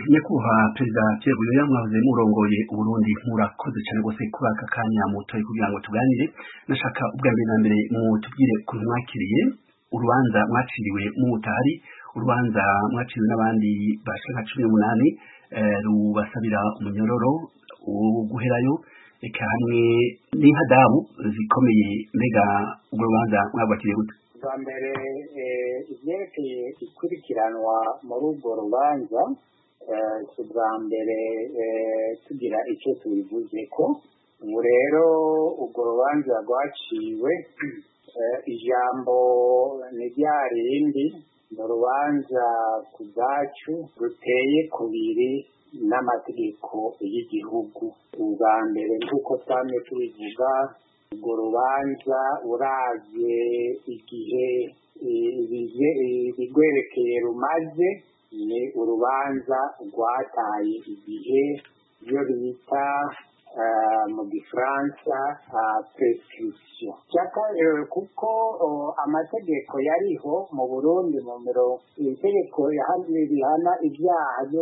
nyakubahwa perezida Pierre Buyoya mwahoze murongoye Uburundi murakoze cyane rwose kuri aka kanya mutoye kugira ngo tuganire. Nashaka ubwa mbere na mbere mutubwire ukuntu mwakiriye urubanza mwaciriwe mu Butahari, urubanza mwaciriwe n'abandi bashika 18 rubasabira umunyororo wo guherayo eka hamwe n'ihadabu zikomeye. Mbega ubwo rubanza mwabakiriye gute? Bwa mbere ivyerekeye ikurikiranwa muri urwo rubanza bwa mbere tugira icyo tubivuzeko. Ubu rero urwo rubanza rwaciwe ijambo ni rya rindi, ni urubanza ku bwacu ruteye kubiri n'amategeko y'igihugu. Ubwa mbere nk'uko twamye tubivuga, urwo rubanza uravye igihe rigwerekeye rumaze, ni urubanza rwataye igihe, iyo bita mu gifaransa prescription. Kuko amategeko yariho mu Burundi itegeko rihana ibyaha byo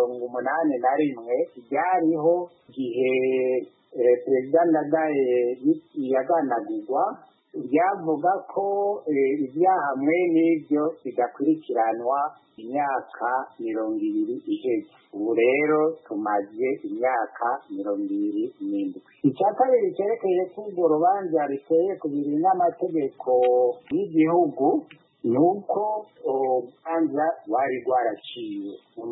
81 ryariho igihe Perezida Ndadaye yaganagurwa, ryavuga ko ibyaha mwe n'ibyo bigakurikiranwa imyaka 20 iheze. Ubu rero tumaze imyaka 27. Icya kabiri cyerekeye ko urwo rubanza riteye kubiri n'amategeko y'igihugu ni uko urubanza rwari rwaraciwe mu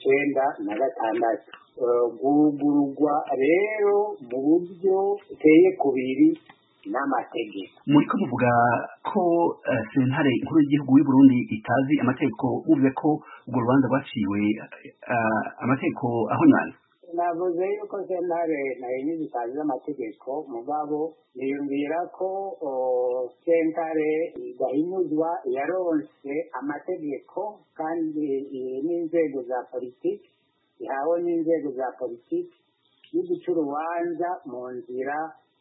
1996. Gugurugwa rero mu buryo buteye kubiri n'amategeko. Muriko muvuga ko sentare nkuru y'igihugu y'u Burundi itazi amategeko, uvuze ko urwo rubanza rwaciwe amategeko ahonyana. Navuze yuko sentare nayo itazi amategeko, mugabo niyumvira ko sentare gahinyuzwa yaronse amategeko kandi n'inzego za politiki, ihawe n'inzego za politiki yo guca urubanza mu nzira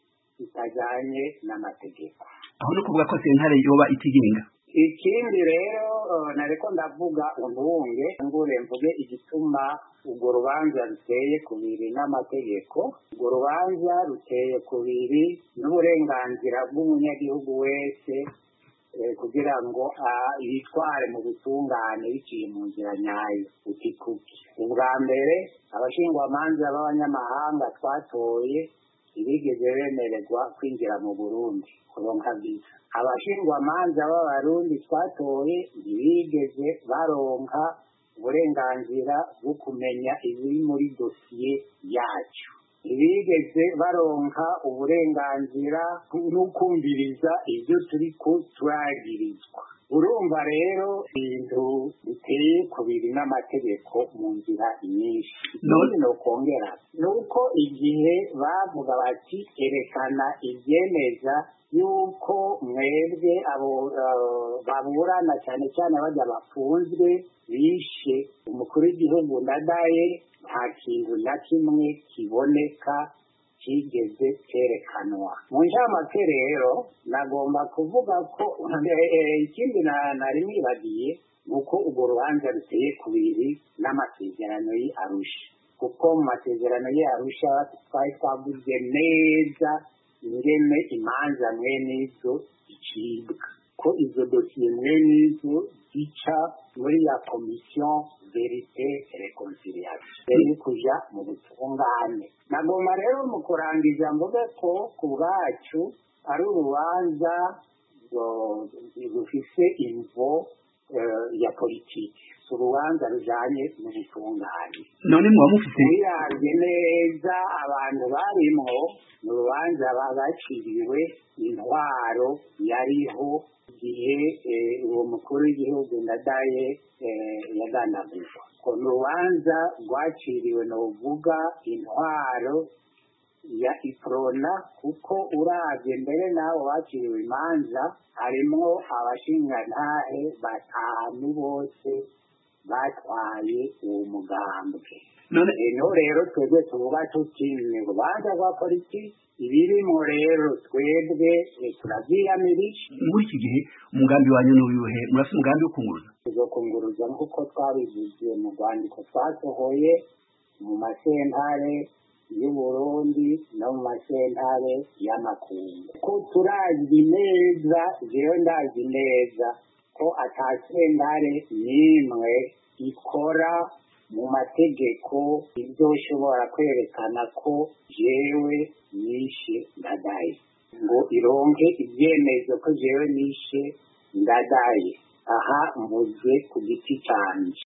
itajanye n'amategeko. Aho no kuvuga ko sentare yoba itiginga. Ikindi rero nareko ndavuga umbunge mvuge igituma urwo rubanza ruteye kubiri n'amategeko. Urwo rubanza ruteye kubiri n'uburenganzira bw'umunyagihugu wese kugira ngo yitware mu butungane biciye mu nzira nyayo utikuki. Ubwa mbere abashingwamanza b'abanyamahanga twatoye ntibigeze bemererwa kwinjira mu Burundi kuronka visa. Abashingwamanza b'abarundi twatoye ntibigeze baronka uburenganzira bwo kumenya ibiri muri dosiye yacu. Ntibigeze baronka uburenganzira no kumviriza ibyo turiko turagirizwa. Urumva rero ibintu biteye kubiri n'amategeko mu nzira nyinshi. None no kongera nuko igihe bavuga bati erekana ibyemeza yuko mwebwe abo baburana cyane cyane bajya bafunzwe bishe umukuru w'igihugu Ndadaye, nta kintu na kimwe kiboneka kigeze kerekanwa. Mu ncamake rero nagomba kuvuga ko ikindi nari nibagiye nuko urwo rubanza ruteye kubiri n'amasezerano y'Arusha, kuko mu masezerano y'Arusha twari twavuze neza ingene imanza mwene izo zicibwa, ko izo dosiye mwene izo zica muri ya komisiyo verite reconciliation yari kuja mu butungane. Nagomba rero mu kurangiza mvuge ko ku bwacu ari urubanza rufise imvo ya politiki, urubanza rujanye mu butungane. None muba mufise uravye neza abantu barimwo, ni urubanza bagaciriwe intwaro yariho igihe uwo mukuru w'igihugu Ndadaye yaganagurwa. Ko urubanza rwaciriwe novuga intwaro ya iprona, kuko uravye mbere nabo baciriwe imanza harimwo abashingantahe batanu bose batwaye uwo mugambwe none rero twebwe tuvuga tuti ni urubanza rwa politiki ibirimo rero twebwe turavyiyamirije. muri iki gihe umugambi wanyu n'uyuhe? murafite umugambi wo kunguruza? tuzokunguruza nk'uko twabivuze mu rwandiko twasohoye mu masentare y'Uburundi no mu masentare y'amakungu ko turazi neza, jewe ndazi neza ko ata sentare n'imwe ikora mu mategeko izoshobora kwerekana ko jewe nishe Ndadaye, ngo ironke ivyemezo ko jewe nishe Ndadaye. aha mvuze ku giti canje.